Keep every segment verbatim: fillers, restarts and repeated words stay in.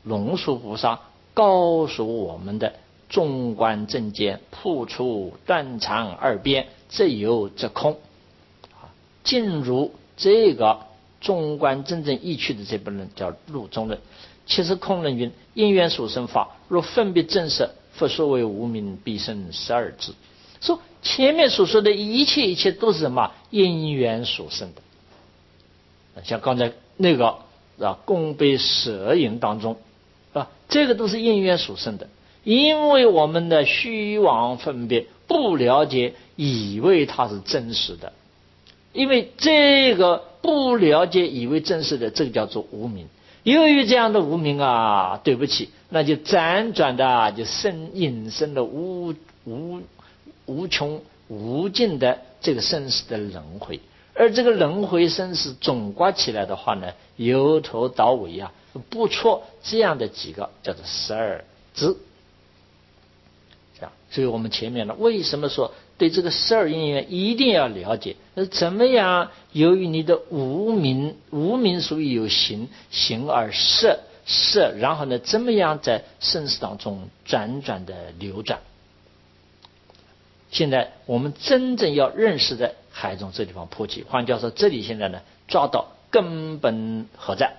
龙树菩萨告诉我们的纵观正见，破除断常二边，则有则空。进入这个纵观真正义趣的这部论叫入中论。其实空论云：因缘所生法，若分别正色，复说为无明，必生十二支。说前面所说的一切一切都是什么？因缘所生的。像刚才那个啊，供杯舍饮当中啊，这个都是因缘所生的。因为我们的虚妄分别，不了解，以为它是真实的。因为这个不了解，以为真实的，这个叫做无明。由于这样的无明啊，对不起，那就辗转的就生引生了无无无穷无尽的这个生死的轮回。而这个轮回生死总括起来的话呢，由头到尾啊，不错这样的几个叫做十二支。这样，所以我们前面呢，为什么说对这个十二因缘一定要了解？那怎么样？由于你的无明，无明属于有形，形而色，色，然后呢，怎么样在生死当中转转的流转？现在我们真正要认识的，还从这地方破起。换句话说，这里现在呢，抓到根本何在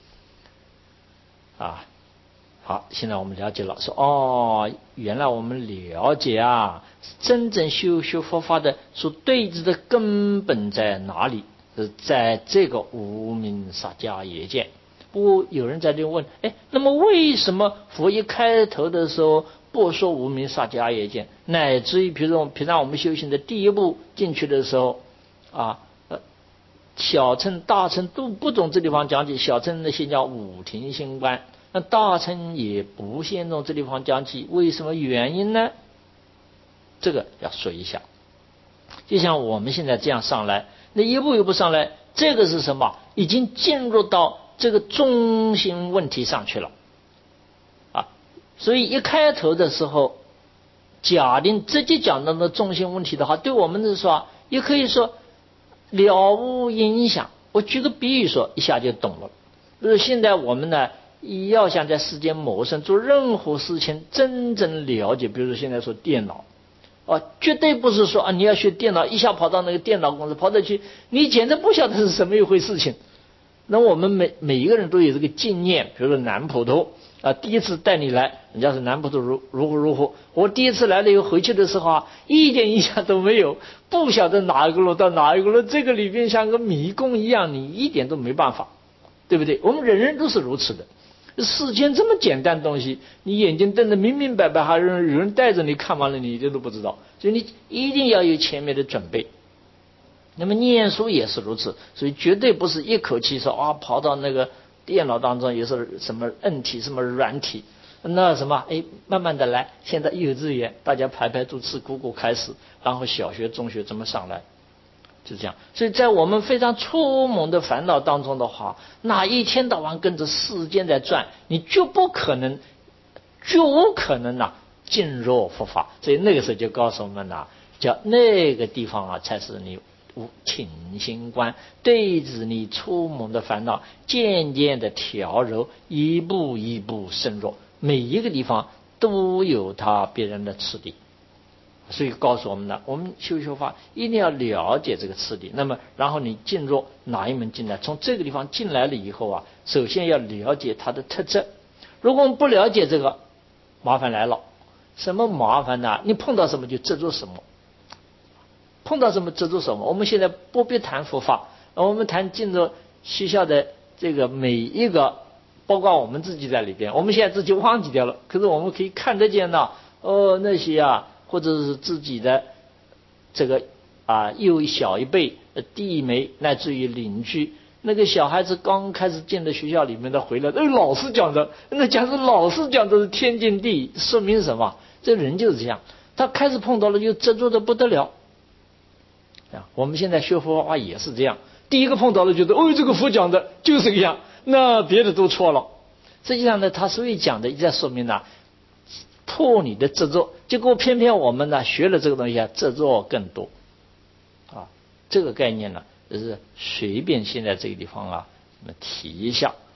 啊？好，现在我们了解了，说哦，原来我们了解啊，真正修修佛法的所对治的根本在哪里？是在这个无明杀迦耶见。不过有人在这问，哎，那么为什么佛一开头的时候不说无明杀迦耶见，乃至于比如说平常我们修行的第一步进去的时候啊，呃，小乘大乘都不从这地方讲起，小乘那些叫五停心观。那大乘也不先从这地方讲起，为什么原因呢？这个要说一下。就像我们现在这样上来，那一步一步上来，这个是什么？已经进入到这个中心问题上去了啊！所以一开头的时候，假定直接讲到的中心问题的话，对我们是说，也可以说了无影响。我举个比喻说，一下就懂了。就是现在我们呢，要想在世间谋生，做任何事情真正了解，比如说现在说电脑啊，绝对不是说啊你要学电脑，一下跑到那个电脑公司跑到去，你简直不晓得是什么一回事情。那我们每每一个人都有这个经验，比如说南普陀啊，第一次带你来，人家是南普陀如如何如何，我第一次来了以后回去的时候啊，一点印象都没有，不晓得哪一个路到哪一个路，这个里边像个迷宫一样，你一点都没办法，对不对？我们人人都是如此的。世间这么简单的东西，你眼睛瞪得明明白白，还有人有人带着你看完了，你一点都不知道，所以你一定要有前面的准备。那么念书也是如此，所以绝对不是一口气说啊跑到那个电脑当中也是什么硬体什么软体，那什么哎慢慢的来。现在幼稚园大家排排坐吃苦苦开始，然后小学中学怎么上来，就这样。所以在我们非常粗猛的烦恼当中的话，那一天到晚跟着世间在转，你就不可能就无可能呐、啊、进入佛法。所以那个时候就告诉我们呐、啊，叫那个地方啊才是你无停心观，对治你粗猛的烦恼，渐渐的调柔，一步一步深入，每一个地方都有它别人的次第。所以告诉我们呢，我们修修法一定要了解这个次第。那么然后你进入哪一门进来，从这个地方进来了以后啊，首先要了解它的特质。如果我们不了解这个，麻烦来了。什么麻烦呢？你碰到什么就执着什么，碰到什么执着什么。我们现在不必谈佛法，我们谈进入学校的这个每一个，包括我们自己在里边，我们现在自己忘记掉了，可是我们可以看得见的哦，那些啊，或者是自己的这个啊幼小一辈弟妹，乃至于邻居，那个小孩子刚开始进到学校里面的回来，哎，老师讲的，那假如老师讲的是天经地义，说明什么？这人就是这样，他开始碰到了就执着的不得了。我们现在学佛法也是这样，第一个碰到了觉得哦，这个佛讲的就是这个样，那别的都错了。实际上呢，他所以讲的一直在说明呢，破你的执着。结果偏偏我们呢学了这个东西啊，执着更多啊。这个概念呢，就是随便现在这个地方啊提一下，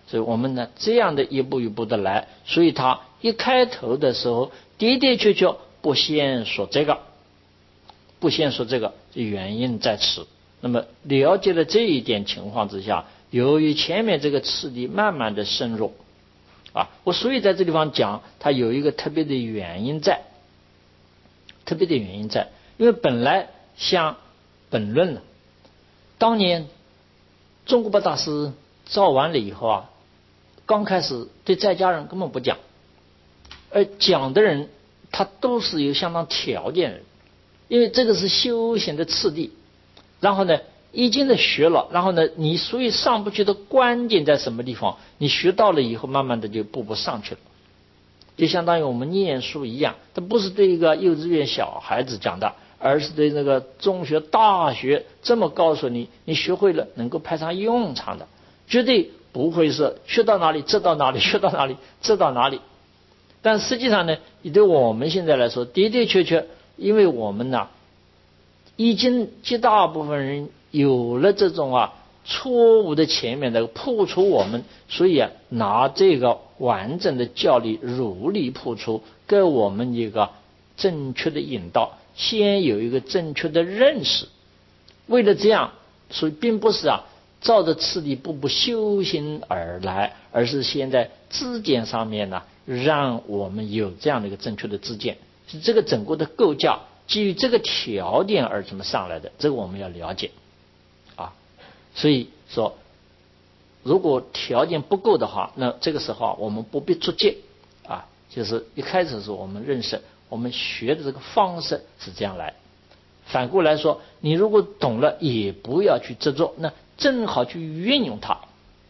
所以我们呢这样的一步一步的来，所以他一开头的时候的的确确不先说这个，不先说这个，原因在此。那么了解了这一点情况之下，由于前面这个次第慢慢的深入啊，我所以在这地方讲，它有一个特别的原因在，特别的原因在，因为本来像本论呢，当年中国八大师造完了以后啊，刚开始对在家人根本不讲，而讲的人他都是有相当条件的，因为这个是修行的次第。然后呢，已经的学了，然后呢，你所以上不去的关键在什么地方？你学到了以后，慢慢的就步步上去了，就相当于我们念书一样，它不是对一个幼稚园小孩子讲的，而是对那个中学、大学这么告诉你，你学会了能够派上用场的，绝对不会是学到哪里知到哪里，学到哪里知到哪里。但实际上呢，也对我们现在来说，的的确确，因为我们呢，已经绝大部分人有了这种啊错误的前面的破除我们，所以啊拿这个完整的教理如理破除，给我们一个正确的引导，先有一个正确的认识。为了这样，所以并不是啊照着次第步步修行而来，而是先在知见上面呢，让我们有这样的一个正确的知见，是这个整个的构架基于这个条件而怎么上来的，这个我们要了解啊。所以说，如果条件不够的话，那这个时候我们不必出戒啊，就是一开始的时候我们认识我们学的这个方式是这样来。反过来说，你如果懂了，也不要去执着，那正好去运用它。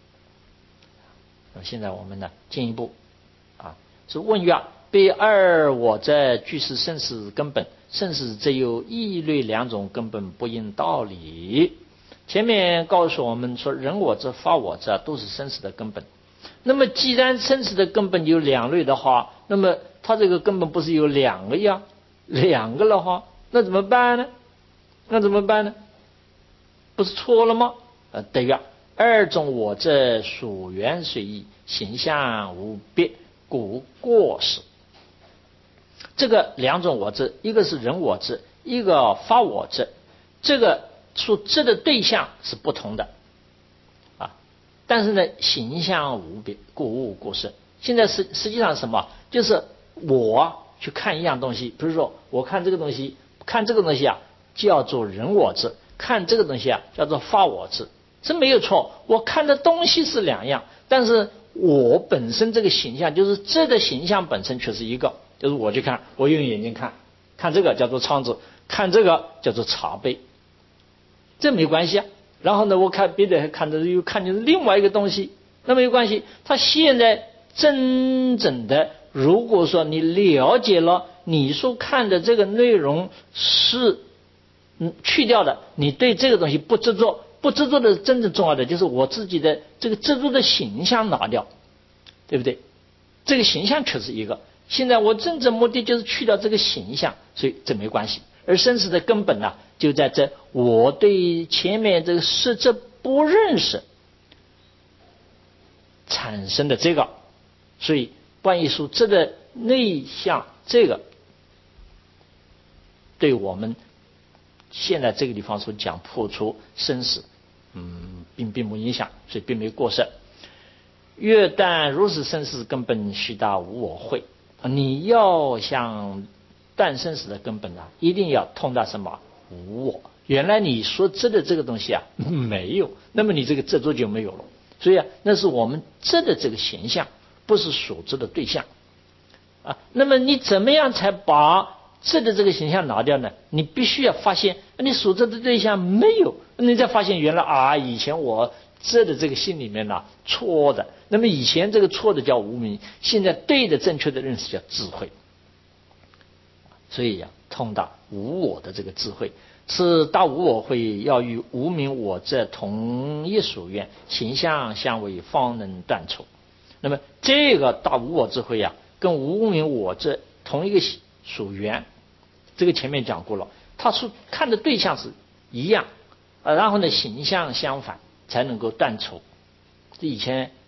现在我们呢进一步啊，是问曰：被二我者俱是生死根本，生死则有异类两种根本不应道理。前面告诉我们说，人我者、法我者都是生死的根本。那么既然生死的根本有两类的话，那么它这个根本不是有两个呀？两个的话，那怎么办呢？那怎么办呢？不是错了吗？呃，对呀，二种我者属缘随意，形象无别，故过失。这个两种我执，一个是人我执，一个法我执，这个所执的对象是不同的啊，但是呢，形象无别，故无过失。现在实实际上是什么？就是我去看一样东西，比如说我看这个东西，看这个东西啊，叫做人我执；看这个东西啊，叫做法我执。这没有错，我看的东西是两样，但是我本身这个形象，就是这的形象本身却是一个。就是我去看，我用眼睛看，看这个叫做窗子，看这个叫做茶杯，这没关系啊。然后呢，我看别的看的又看见另外一个东西，那没有关系。他现在真正的，如果说你了解了你所看的这个内容是嗯去掉的，你对这个东西不执着，不执着的真正重要的就是我自己的这个执着的形象拿掉，对不对？这个形象却是一个。现在我真正目的就是去掉这个形象，所以这没关系。而生死的根本呢，就在这我对前面这个实质不认识产生的这个，所以关于属质的内向，这个对我们现在这个地方所讲破除生死，嗯，并并不影响，所以并没过失。越断如是生死根本，须大无我慧。你要想断生死的根本啊，一定要通达什么？无我。原来你所知的这个东西啊没有，那么你这个执着就没有了。所以啊，那是我们知的这个形象，不是所知的对象啊。那么你怎么样才把知的这个形象拿掉呢？你必须要发现你所知的对象没有，你再发现原来啊，以前我知的这个心里面呢、啊、错的。那么以前这个错的叫无明，现在对的正确的认识叫智慧。所以呀、啊，通达无我的这个智慧，此大无我慧要与无明我执同一所愿，形象相违，方能断除。那么这个大无我智慧呀、啊，跟无明我执同一个所缘，这个前面讲过了，他所看的对象是一样，呃，然后呢形象相反，才能够断除。这以前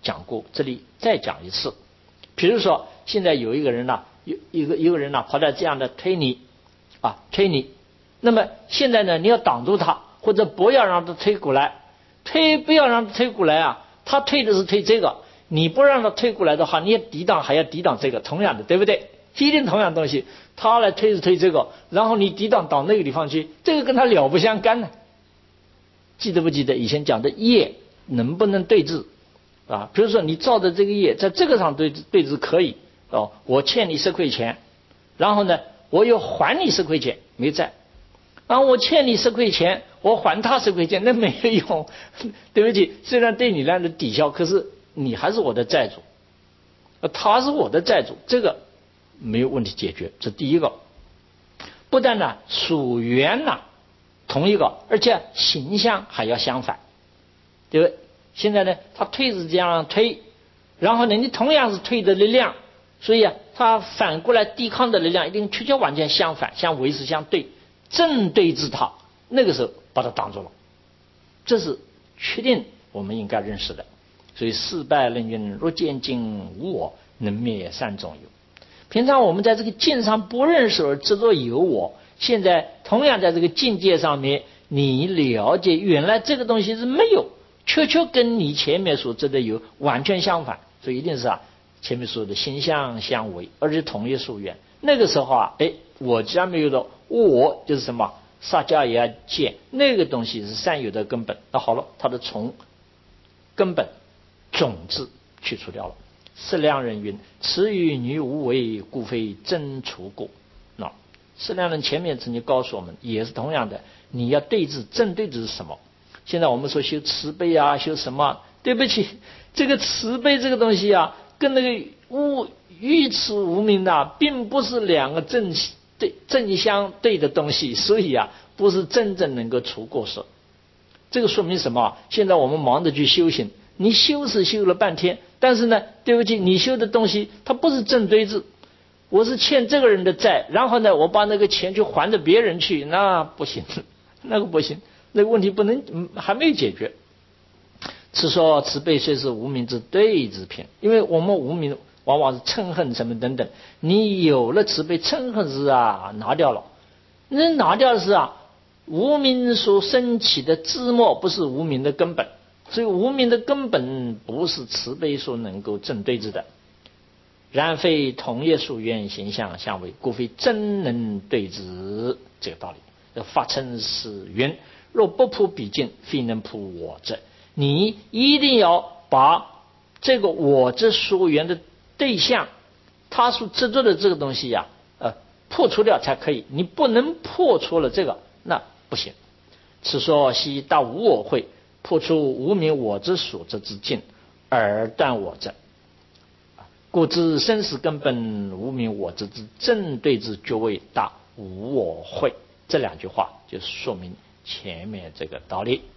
讲过，这里再讲一次。比如说现在有一个人呢、啊，有一个一个人呢、啊、跑来这样的推你啊推你，那么现在呢你要挡住他，或者不要让他推过来，推不要让他推过来啊，他推的是推这个，你不让他推过来的话，你也抵挡还要抵挡这个，同样的，对不对？一定同样东西，他来推是推这个，然后你抵挡到那个地方去，这个跟他了不相干呢。记得不记得以前讲的业能不能对治啊？比如说你造的这个业在这个上对对治可以哦，我欠你十块钱，然后呢我又还你十块钱没债，然后我欠你十块钱，我还他十块钱，那没有用，对不起，虽然对你来的抵消，可是你还是我的债主，他是我的债主，这个没有问题解决。这第一个，不但呢属缘呐同一个，而且形象还要相反，对不对？现在呢他推是这样推，然后呢你同样是推的力量，所以啊他反过来抵抗的力量一定确确完全相反，相为是相对，正对治他，那个时候把他挡住了，这是确定我们应该认识的。所以四拜论云：若见境无我，能灭三种有。平常我们在这个境上不认识而执着有我，现在同样在这个境界上面，你了解原来这个东西是没有，确确跟你前面所知的有完全相反，所以一定是啊前面说的心相相违，而且同一属缘。那个时候啊，哎，我既然没有的，我就是什么萨迦也要见那个东西是善有的根本，那好了，它的从根本种子去除掉了。释量人云：此与女无为，故非真除过。那释量人前面曾经告诉我们，也是同样的，你要对治，正对治是什么？现在我们说修慈悲啊，修什么？对不起，这个慈悲这个东西啊，跟那个无愚痴无明啊，并不是两个正对正相对的东西，所以啊，不是真正能够除过失。这个说明什么？现在我们忙着去修行，你修是修了半天，但是呢，对不起，你修的东西它不是正对治。我是欠这个人的债，然后呢，我把那个钱去还着别人去，那不行，那个不行，那个问题不能、嗯、还没有解决。此说慈悲虽是无明之对治品，因为我们无明往往是嗔恨什么等等，你有了慈悲，嗔恨是啊拿掉了，那拿掉的是啊无明所升起的枝末，不是无明的根本，所以无明的根本不是慈悲所能够正对治的。然非同业属缘形象相违，故非真能对治，这个道理。发称是缘，若不扑彼境，非能扑我者。你一定要把这个我之属缘的对象，他所执着的这个东西呀、啊，呃，破除掉才可以。你不能破除了这个，那不行。此说悉大无我慧，破除无明我之所执之境，而断我者。故知生死根本无明我执之正对之，绝为大无我慧。这两句话就说明前面这个道理。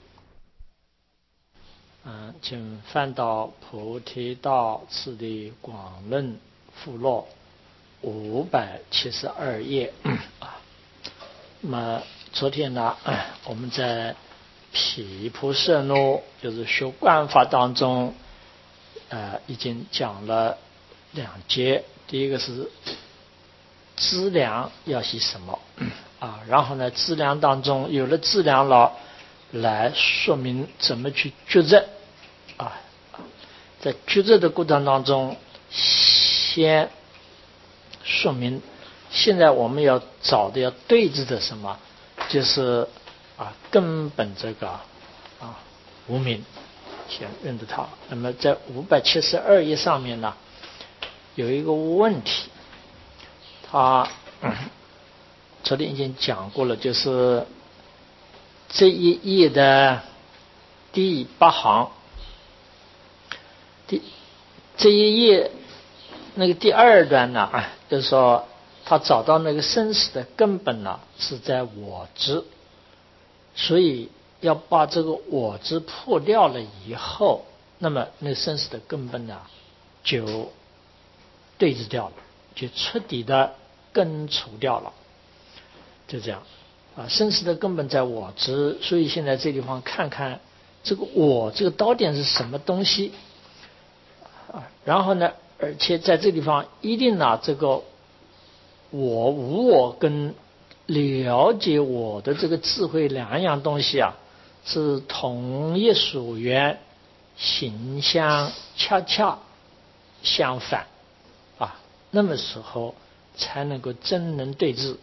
嗯，请翻到菩提道次第广论附录五百七十二页啊。那么昨天呢，我们在毗婆舍那，就是修观法当中，呃，已经讲了两节。第一个是资粮要写什么啊？然后呢，资粮当中有了资粮了，来说明怎么去抉择啊。在抉择的过程当中，先说明现在我们要找的要对治的什么，就是啊根本这个啊无明，先认得它。那么在五百七十二页上面呢，有一个问题，他、嗯、昨天已经讲过了，就是这一页的第八行，第这一页那个第二段呢，就是说他找到那个生死的根本呢是在我执，所以要把这个我执破掉了以后，那么那个生死的根本呢就对治掉了，就彻底的根除掉了，就这样啊。生死的根本在我执，所以现在这地方看看这个我这个刀点是什么东西。 啊。然后呢，而且在这地方一定拿这个我无我跟了解我的这个智慧两样东西啊，是同一属缘，形象恰恰相反啊，那么时候才能够真能对治。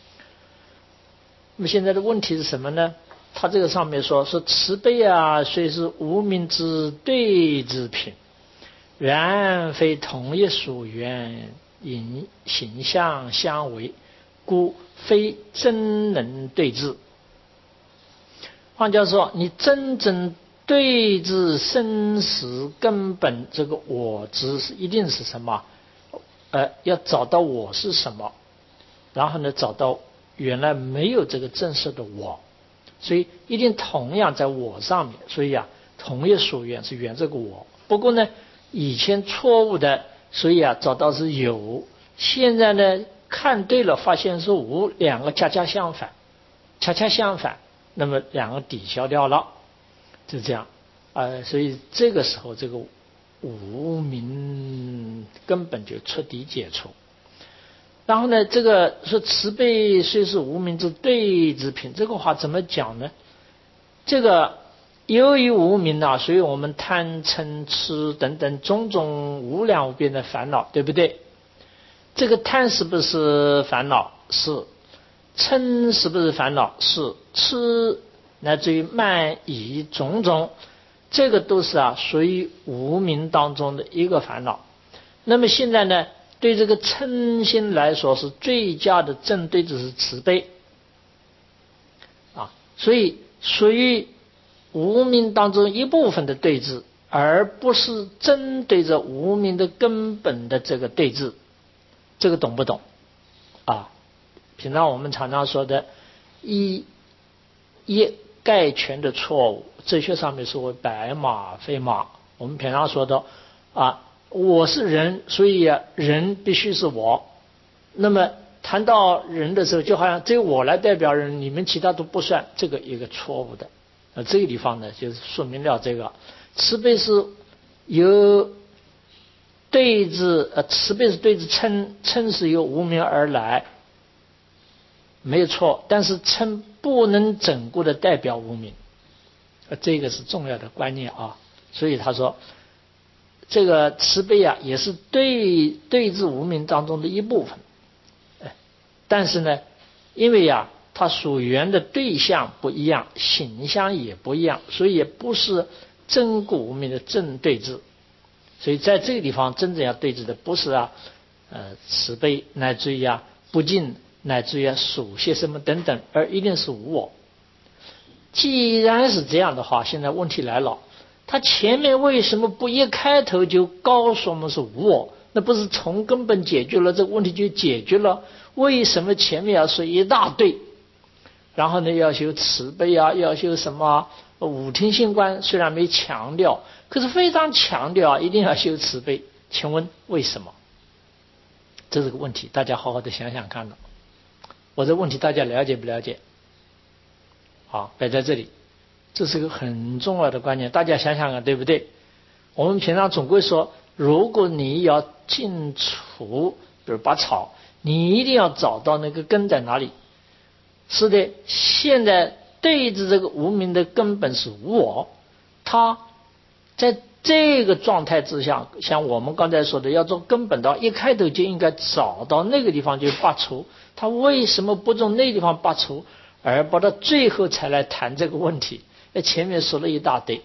那么现在的问题是什么呢？他这个上面说说慈悲啊，虽是无明之对治品，然非同一属缘，因形象相违，故非真能对治。换句话说，你真正对治生死根本这个我执是一定是什么？呃，要找到我是什么，然后呢，找到原来没有这个正式的我，所以一定同样在我上面。所以啊，同一属缘是缘这个我。不过呢，以前错误的，所以啊，找到是有，现在呢看对了，发现是无，两个恰恰相反，恰恰相反，那么两个抵消掉了，就这样。呃，所以这个时候这个无明根本就彻底解除。然后呢，这个说慈悲虽是无明之对治品，这个话怎么讲呢？这个由于无明啊，所以我们贪嗔痴等等种种无量无边的烦恼，对不对？这个贪是不是烦恼？是。嗔是不是烦恼？是。痴乃至于慢疑种种，这个都是啊属于无明当中的一个烦恼。那么现在呢，对这个嗔心来说，是最佳的正对治是慈悲啊，所以属于无明当中一部分的对治，而不是针对着无明的根本的这个对治。这个懂不懂啊？平常我们常常说的一一概全的错误，哲学上面说为白马非马。我们平常说的啊，我是人，所以啊，人必须是我。那么谈到人的时候，就好像只有我来代表人，你们其他都不算，这个一个错误的。那这个地方呢，就是说明了这个慈悲是由对治，呃，慈悲是对治嗔，嗔是由无明而来，没有错。但是嗔不能整个的代表无明，呃，这个是重要的观念啊。所以他说，这个慈悲啊，也是对对治无明当中的一部分。但是呢，因为呀、啊，它属缘的对象不一样，形象也不一样，所以也不是真故无明的正对治。所以在这个地方，真正要对治的不是啊，呃，慈悲乃至于啊不净，乃至于啊属些什么等等，而一定是无我。既然是这样的话，现在问题来了，他前面为什么不一开头就告诉我们是无我？那不是从根本解决了这个问题就解决了？为什么前面要说一大堆？然后呢，要修慈悲啊，要修什么五听心观？虽然没强调，可是非常强调啊，一定要修慈悲。请问为什么？这是个问题，大家好好的想想看了。我这问题大家了解不了解？好，摆在这里，这是个很重要的观念，大家想想看，对不对？我们平常总归说，如果你要净除，比如拔草，你一定要找到那个根在哪里。是的，现在对治这个无明的根本是无我，它在这个状态之下，像我们刚才说的，要做根本的，一开头就应该找到那个地方就拔除。他为什么不从那个地方拔除，而不到最后才来谈这个问题？前面说了一大堆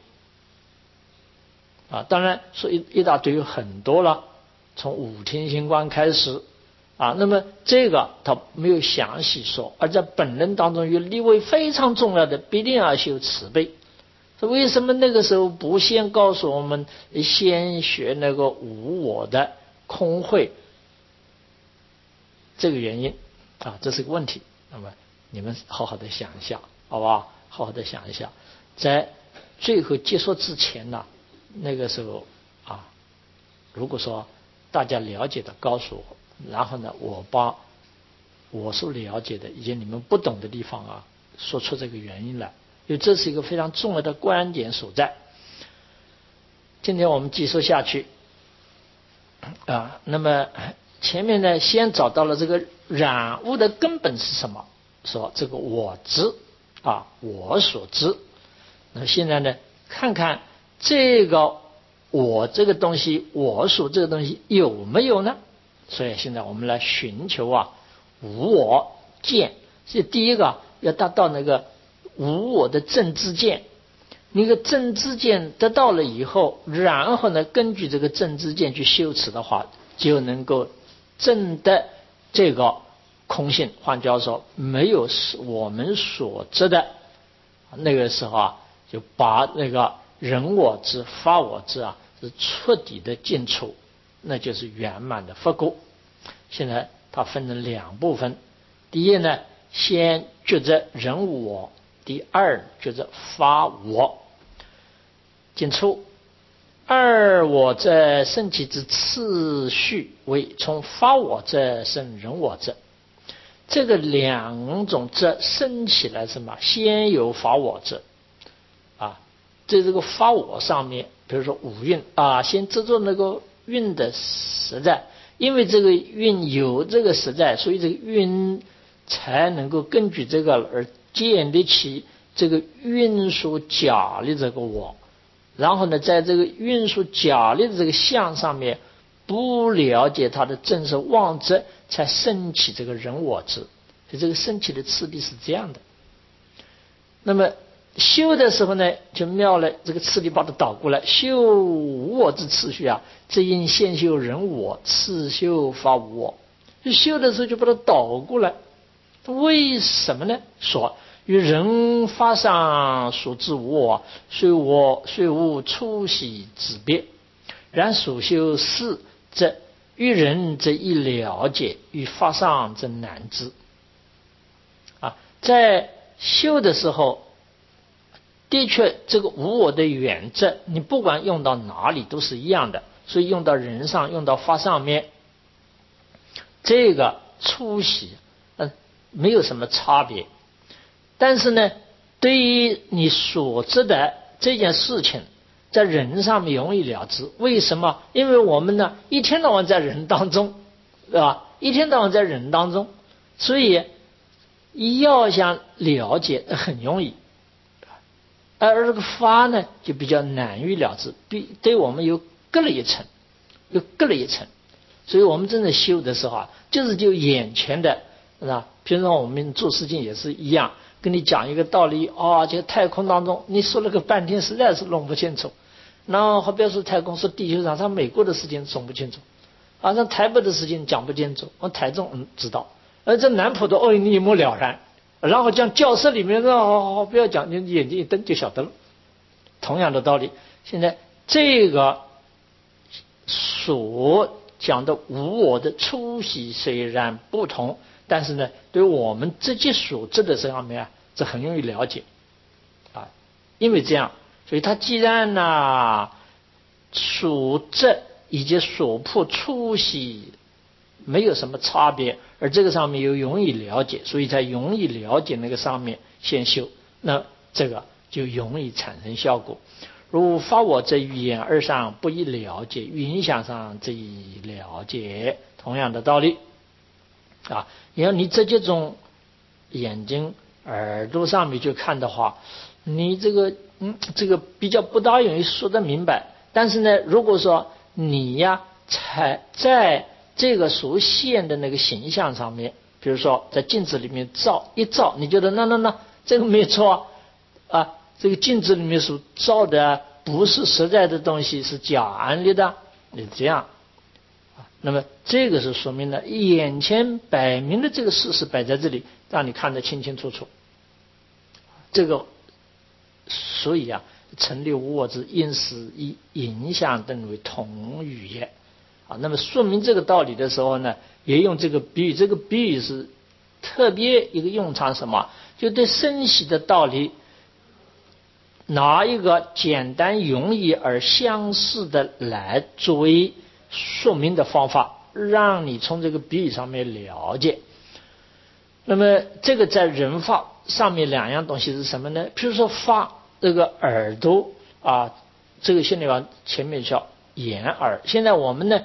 啊，当然说一一大堆有很多了，从五听心观开始啊，那么这个他没有详细说，而在本人当中有立位非常重要的，必定要修慈悲。为什么那个时候不先告诉我们先学那个无我的空慧？这个原因啊，这是个问题。那么你们好好的想一下，好吧？好好的想一下，在最后结束之前呢，那个时候啊，如果说大家了解的告诉我，然后呢，我把我所了解的以及你们不懂的地方啊，说出这个原因来。因为这是一个非常重要的观点所在。今天我们继续下去啊，那么前面呢，先找到了这个染污的根本是什么？说这个我知啊，我所知。那现在呢，看看这个我这个东西，我所这个东西有没有呢？所以现在我们来寻求啊，无我见。所以第一个要达到那个无我的正知见。那个正知见得到了以后，然后呢，根据这个正知见去修持的话，就能够证得这个空性。换句话说，没有我们所知的，那个时候啊，就把那个人我知、法我知啊，是彻底的尽除，那就是圆满的佛果。现在它分成两部分，第一呢，先觉着人我；第二觉着法我。尽除二我者生起之次序为从法我者生人我者。这个两种者生起来什么？先有法我者啊，在这个法我上面，比如说五蕴啊，先制作那个蕴的实在，因为这个蕴有这个实在，所以这个蕴才能够根据这个而建立起这个蕴所假立这个我。然后呢，在这个运输假立的这个相上面，不了解它的正是妄执，才升起这个人我执。所以这个升起的次第是这样的。那么修的时候呢，就妙了，这个次第把它倒过来，修无我之次序啊，这应先修人我，次修法无我。就修的时候就把它倒过来，为什么呢？说与人法上所知无我，虽我虽无出息之别，然所修事则与人则易了解，与法上则难知。啊，在修的时候，的确这个无我的原则，你不管用到哪里都是一样的，所以用到人上，用到法上面，这个出息，嗯，没有什么差别。但是呢，对于你所知的这件事情，在人上面容易了知。为什么？因为我们呢，一天到晚在人当中，对吧？一天到晚在人当中，所以要想了解很容易，而这个法呢，就比较难于了知，比对我们又隔了一层，又隔了一层。所以我们真的修的时候啊，就是就眼前的，是吧？平常我们做事情也是一样。跟你讲一个道理啊，这个太空当中，你说了个半天，实在是弄不清楚。然后还不要说太空，说地球上，像美国的事情总不清楚，啊，像台北的事情讲不清楚，我台中嗯知道，而这南普的哦你一目了然。然后讲教室里面，哦哦不要讲，你眼睛一瞪就晓得了。同样的道理，现在这个所讲的无我的出息虽然不同。但是呢，对我们自己所知的这方面啊，这很容易了解啊，因为这样，所以他既然呢所知以及所破出息没有什么差别，而这个上面又容易了解，所以才容易了解那个上面先修，那这个就容易产生效果。如法我则语言二上不易了解，影响上则易了解，同样的道理。啊，你要你这几种眼睛、耳朵上面去看的话，你这个嗯，这个比较不大容易说得明白。但是呢，如果说你呀，才在这个所现的那个形象上面，比如说在镜子里面照一照，你觉得那那那这个没错啊，这个镜子里面所照的不是实在的东西，是假安立的，你这样。那么这个是说明了眼前摆明的这个事实摆在这里，让你看得清清楚楚。这个所以啊，成立无我之因时以影响等为同语也啊。那么说明这个道理的时候呢，也用这个比喻。这个比喻是特别一个用场，什么？就对生死的道理，拿一个简单容易而相似的来作为说明的方法，让你从这个比喻上面了解。那么这个在人法上面两样东西是什么呢？比如说发这个耳朵啊，这个现在往前面叫眼耳。现在我们呢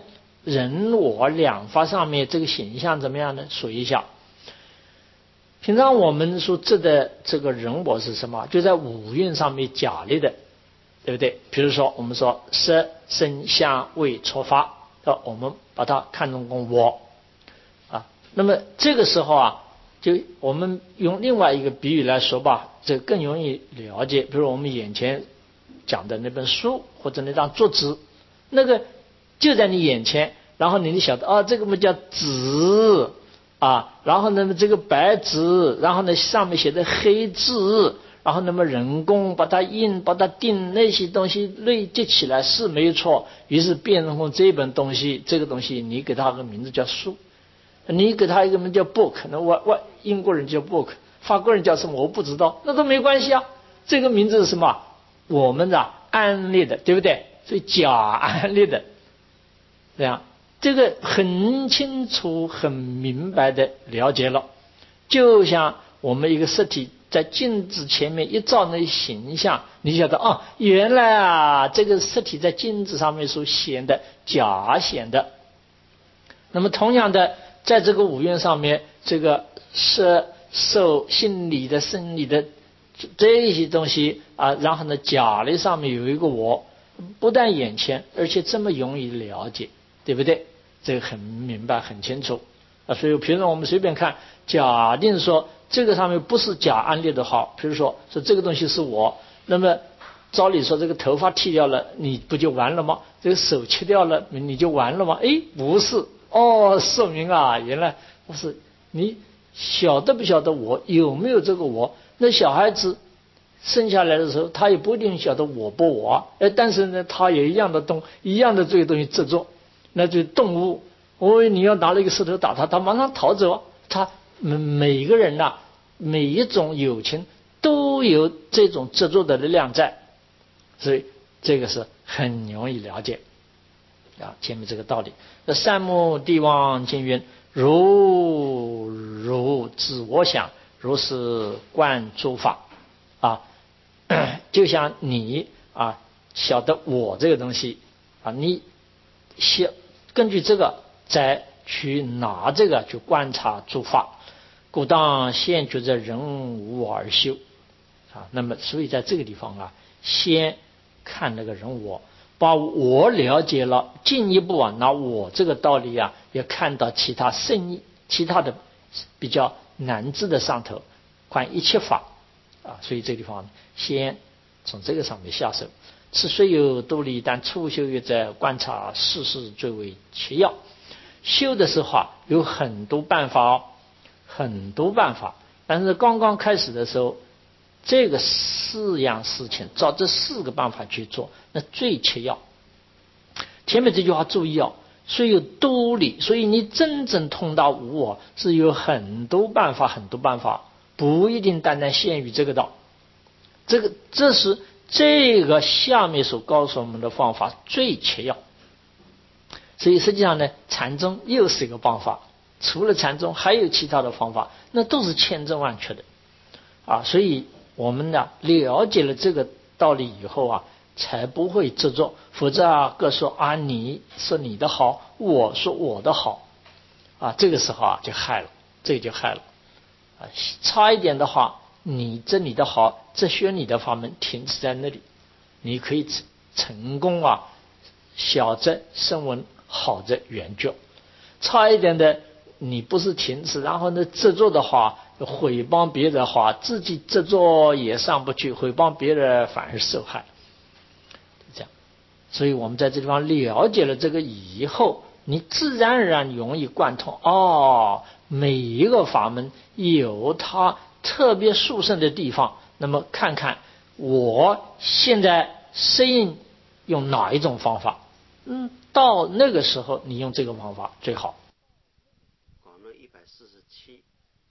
人我两法上面这个形象怎么样呢？数一下。平常我们说这的这个人我是什么？就在五蕴上面假立的，对不对？比如说我们说色声香味触法，我们把它看成功我啊。那么这个时候啊，就我们用另外一个比喻来说吧，这更容易了解。比如我们眼前讲的那本书或者那张桌子，那个就在你眼前，然后你你晓得啊，这个么叫纸啊，然后呢这个白纸，然后呢上面写的黑字，然后那么人工把它印把它订，那些东西累积起来是没错，于是变成这本东西，这个东西你给它个名字叫书，你给它一个名叫 book， 那我我英国人叫 book， 法国人叫什么我不知道，那都没关系啊，这个名字是什么？我们的安利的，对不对？所以假安利的，这样这个很清楚很明白的了解了。就像我们一个实体在镜子前面一照那形象，你晓得哦，原来啊这个实体在镜子上面所显的假显的。那么同样的，在这个五蕴上面，这个色受心理的生理的这些东西啊，然后呢假的上面有一个我，不但眼前，而且这么容易了解，对不对？这个很明白很清楚啊。所以比如说我们随便看，假定说这个上面不是假安立的好，比如说说这个东西是我，那么照理说这个头发剃掉了你不就完了吗？这个手切掉了你就完了吗？诶，不是哦，说明啊原来不是，你晓得不晓得我有没有这个我？那小孩子生下来的时候他也不一定晓得我不我，呃，但是呢他也一样的动一样的这个东西执着，那就是动物。我你要拿了一个石头打他，他马上逃走。他每个人呐、啊，每一种友情都有这种执着的力量在，所以这个是很容易了解啊。前面这个道理，那三木地王经云：如如自我想，如是观诸法啊。就像你啊晓得我这个东西啊，你想根据这个再去拿这个去观察诸法，故当先觉着人无我而修啊。那么所以在这个地方啊，先看那个人我，把我了解了，进一步啊拿我这个道理啊，也看到其他深其他的比较难知的上头，观一切法啊。所以这个地方先从这个上面下手。此虽有多理，但初修也在观察事事最为切要。修的时候啊，有很多办法哦，很多办法。但是刚刚开始的时候，这个四样事情照这四个办法去做，那最切要。前面这句话注意哦，虽有多理，所以你真正通达无我是有很多办法，很多办法，不一定单单限于这个道。这个这是这个下面所告诉我们的方法最切要。所以实际上呢，禅宗又是一个方法，除了禅宗还有其他的方法，那都是千真万确的啊。所以我们呢了解了这个道理以后啊，才不会执着，否则啊各说啊你说你的好，我说我的好啊，这个时候啊就害了，这就害了啊。差一点的话，你这你的好，这学你的法门停止在那里，你可以成功啊，小则声闻，好则圆觉。差一点的，你不是停止，然后呢执着的话，毁谤别人的话，自己执着也上不去，毁谤别人反而受害。这样，所以我们在这地方了解了这个以后，你自然而然容易贯通。哦，每一个法门有它特别殊胜的地方，那么看看我现在适应用哪一种方法，嗯，到那个时候你用这个方法最好。